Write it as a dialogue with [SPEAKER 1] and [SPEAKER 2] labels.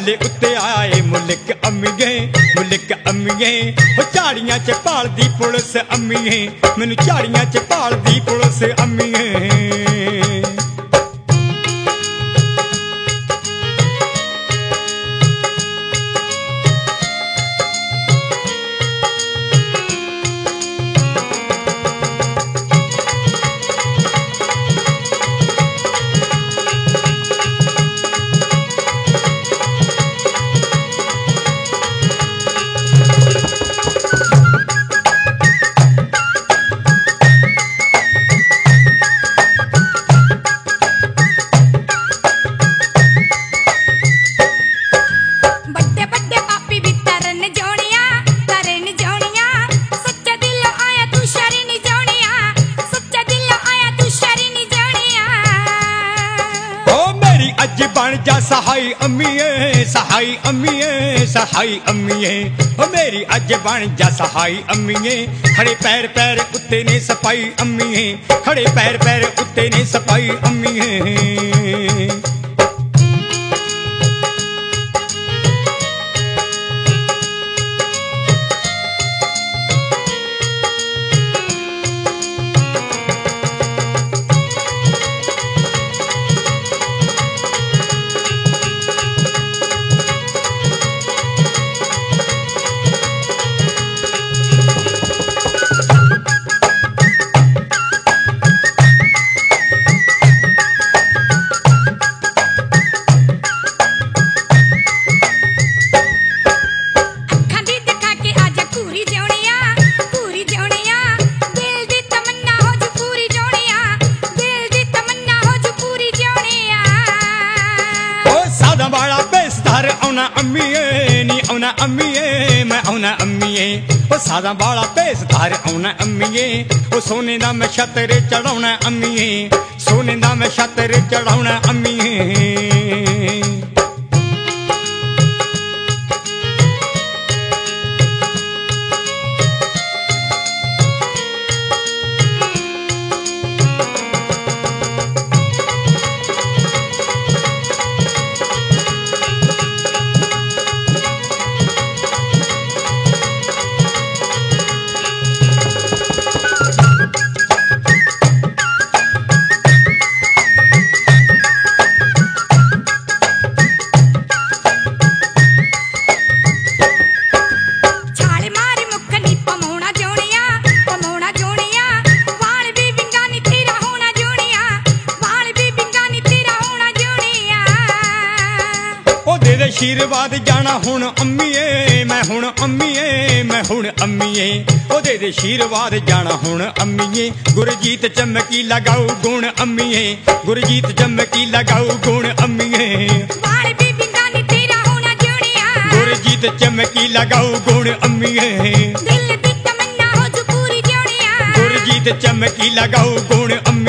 [SPEAKER 1] गल उत्ते आए मुल्क अम्मीए झाड़ियां च भालदी पुलिस अम्मीए मैनू झाड़ियां च भालदी पुलिस अम्मीए। अज बन जा सहाई अम्मीए सहाई अम्मीए ओ मेरी अज बन जा सहाई अम्मीए। खड़े पैर पैर उत्ते ने सफाई अम्मीए खड़े पैर पैर उत्ते ने सफाई अम्मीए। अम्मीए मैं आउना अम्मीए ओ सादा वाला भेसदार आउना अम्मीए ओ सोने दा मैं छत्तर चढ़ाउना अम्मीए सोने दा मैं छत्तर चढ़ाउना अम्मीए। आशीर्वाद जाना हुण अम्मीए मैं हुण अम्मीए ओ दे आशीर्वाद जाना हुण अम्मीए। गुरजीत चमकी लगाऊ गुण अम्मीए गुरजीत चमकी लगाऊ गुण अम्मीए। गुरजीत चमकी लगाऊ गुण अम्मीए गुरजीत चमकी लगाऊ गुण अम्मीए।